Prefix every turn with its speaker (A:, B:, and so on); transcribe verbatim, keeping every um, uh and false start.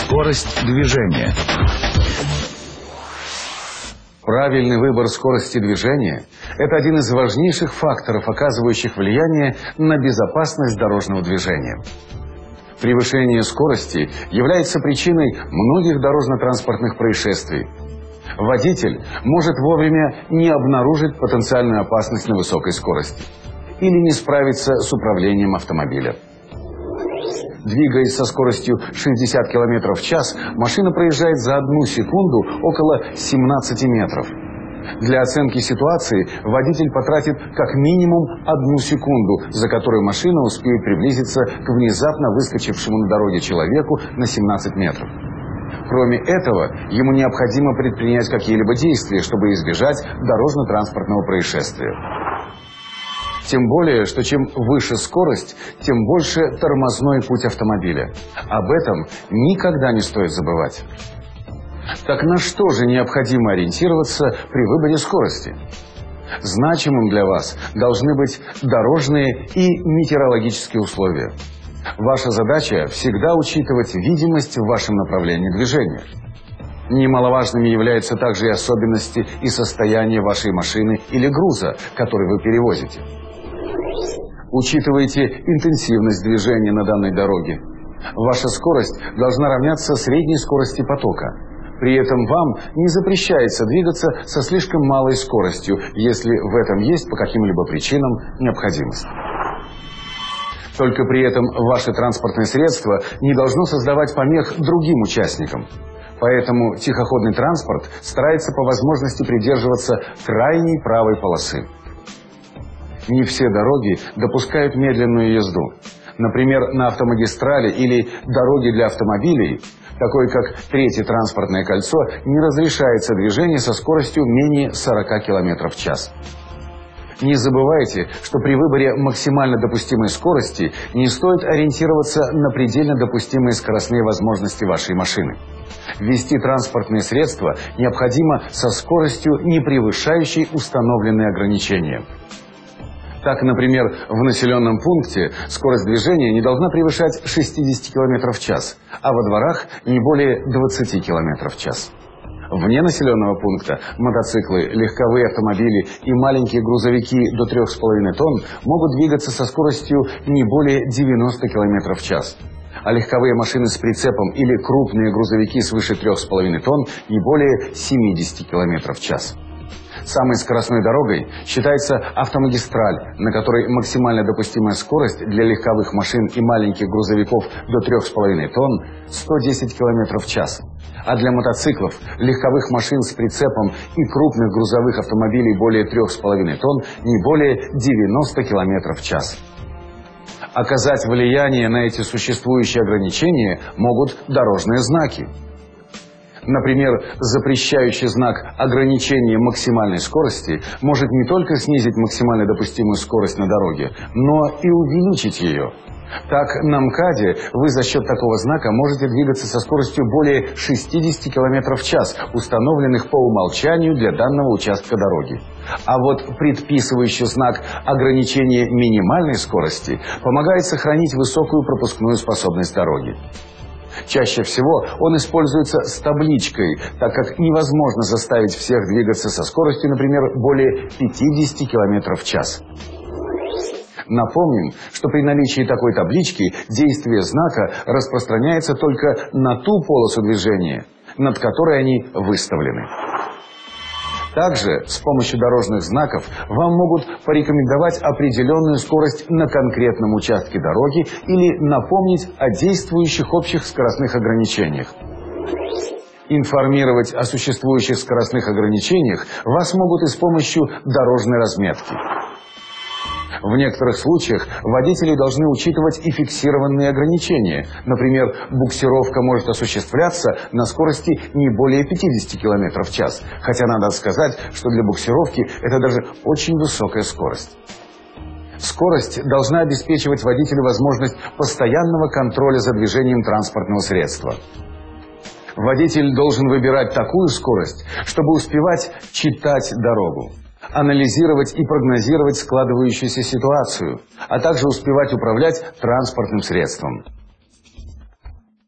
A: Скорость движения.
B: Правильный выбор скорости движения – это один из важнейших факторов, оказывающих влияние на безопасность дорожного движения. Превышение скорости является причиной многих дорожно-транспортных происшествий. Водитель может вовремя не обнаружить потенциальную опасность на высокой скорости или не справиться с управлением автомобиля. Двигаясь со скоростью шестьдесят километров в час, машина проезжает за одну секунду около семнадцати метров. Для оценки ситуации водитель потратит как минимум одну секунду, за которую машина успеет приблизиться к внезапно выскочившему на дороге человеку на семнадцать метров. Кроме этого, ему необходимо предпринять какие-либо действия, чтобы избежать дорожно-транспортного происшествия. Тем более, что чем выше скорость, тем больше тормозной путь автомобиля. Об этом никогда не стоит забывать. Так на что же необходимо ориентироваться при выборе скорости? Значимым для вас должны быть дорожные и метеорологические условия. Ваша задача всегда учитывать видимость в вашем направлении движения. Немаловажными являются также и особенности и состояние вашей машины или груза, который вы перевозите. Учитывайте интенсивность движения на данной дороге. Ваша скорость должна равняться средней скорости потока. При этом вам не запрещается двигаться со слишком малой скоростью, если в этом есть по каким-либо причинам необходимость. Только при этом ваше транспортное средство не должно создавать помех другим участникам. Поэтому тихоходный транспорт старается по возможности придерживаться крайней правой полосы. Не все дороги допускают медленную езду. Например, на автомагистрали или дороге для автомобилей, такой как Третье транспортное кольцо, не разрешается движение со скоростью менее сорока километров в час. Не забывайте, что при выборе максимально допустимой скорости не стоит ориентироваться на предельно допустимые скоростные возможности вашей машины. Ввести транспортные средства необходимо со скоростью, не превышающей установленные ограничения. Так, например, в населенном пункте скорость движения не должна превышать шестидесяти километров в час, а во дворах не более двадцати километров в час. Вне населенного пункта мотоциклы, легковые автомобили и маленькие грузовики до трёх с половиной тонн могут двигаться со скоростью не более девяноста километров в час, а легковые машины с прицепом или крупные грузовики свыше трёх с половиной тонн не более семидесяти километров в час. Самой скоростной дорогой считается автомагистраль, на которой максимально допустимая скорость для легковых машин и маленьких грузовиков до трёх с половиной тонн – сто десять километров в час. А для мотоциклов, легковых машин с прицепом и крупных грузовых автомобилей более трёх с половиной тонн не более девяноста километров в час. Оказать влияние на эти существующие ограничения могут дорожные знаки. Например, запрещающий знак ограничения максимальной скорости может не только снизить максимально допустимую скорость на дороге, но и увеличить ее. Так, на МКАДе вы за счет такого знака можете двигаться со скоростью более шестидесяти километров в час, установленных по умолчанию для данного участка дороги. А вот предписывающий знак ограничения минимальной скорости помогает сохранить высокую пропускную способность дороги. Чаще всего он используется с табличкой, так как невозможно заставить всех двигаться со скоростью, например, более пятидесяти километров в час. Напомним, что при наличии такой таблички действие знака распространяется только на ту полосу движения, над которой они выставлены. Также с помощью дорожных знаков вам могут порекомендовать определенную скорость на конкретном участке дороги или напомнить о действующих общих скоростных ограничениях. Информировать о существующих скоростных ограничениях вас могут и с помощью дорожной разметки. В некоторых случаях водители должны учитывать и фиксированные ограничения. Например, буксировка может осуществляться на скорости не более пятидесяти километров в час. Хотя надо сказать, что для буксировки это даже очень высокая скорость. Скорость должна обеспечивать водителю возможность постоянного контроля за движением транспортного средства. Водитель должен выбирать такую скорость, чтобы успевать читать дорогу, анализировать и прогнозировать складывающуюся ситуацию, а также успевать управлять транспортным средством.